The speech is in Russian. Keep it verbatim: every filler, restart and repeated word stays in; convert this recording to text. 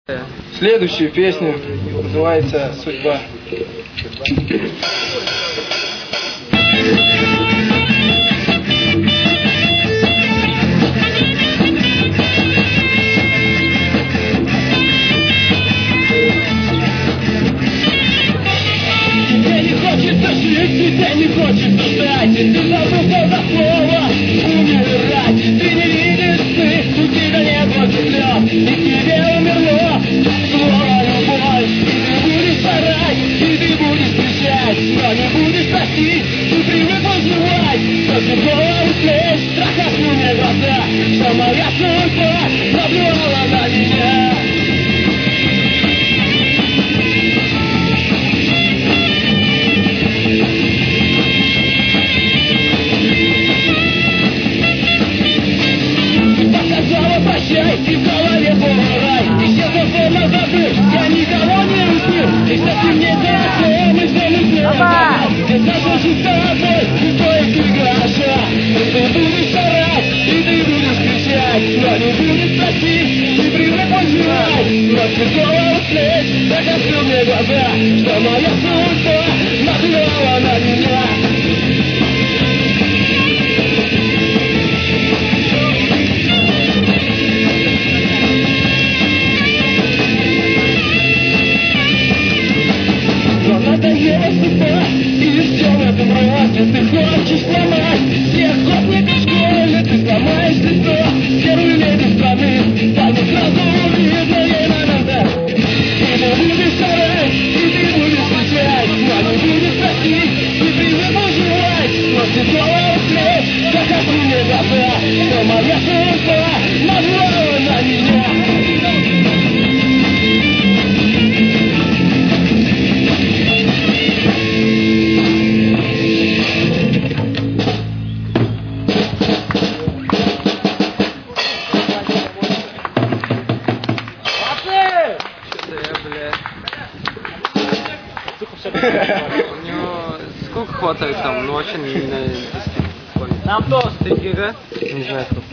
Следующая песня называется «Судьба». Тебе не хочется жить, тебе не хочется ждать, и ты забыл, что такого умирать. Ты не видишь сны, у тебя нет больше слез, и тебе умерло слово любовь. И ты будешь старать, и ты будешь кричать, но не будешь просить, ты привык выживать. Что другого услышь, страх открыл мне глаза, что моя судьба наплевала на меня. Прощай, и в голове полурай. Исчезла форма забыть, я никого не любил. И совсем не так, мы все любим. Я соглашусь с тобой, и твоих играша. Ты будешь старать, и ты будешь кричать, но не будешь просить, и привык выживать. Но другого услышь, так открыл мне глаза, что моя судьба наплевала на меня. И все в этом роде ты хочешь сломать всех гопников в школе, ты сломаешь лицо первой леди страны, станет сразу видно ей надо. И ты будешь старать, и ты будешь кричать, но не будешь просить, и привык выживать. Но ты снова услышь, как открыл мне глаза, что моя судьба назвала на меня. У него сколько хватает там? Ну вообще не на десять. Нам тост. три гига? Не знаю, сколько.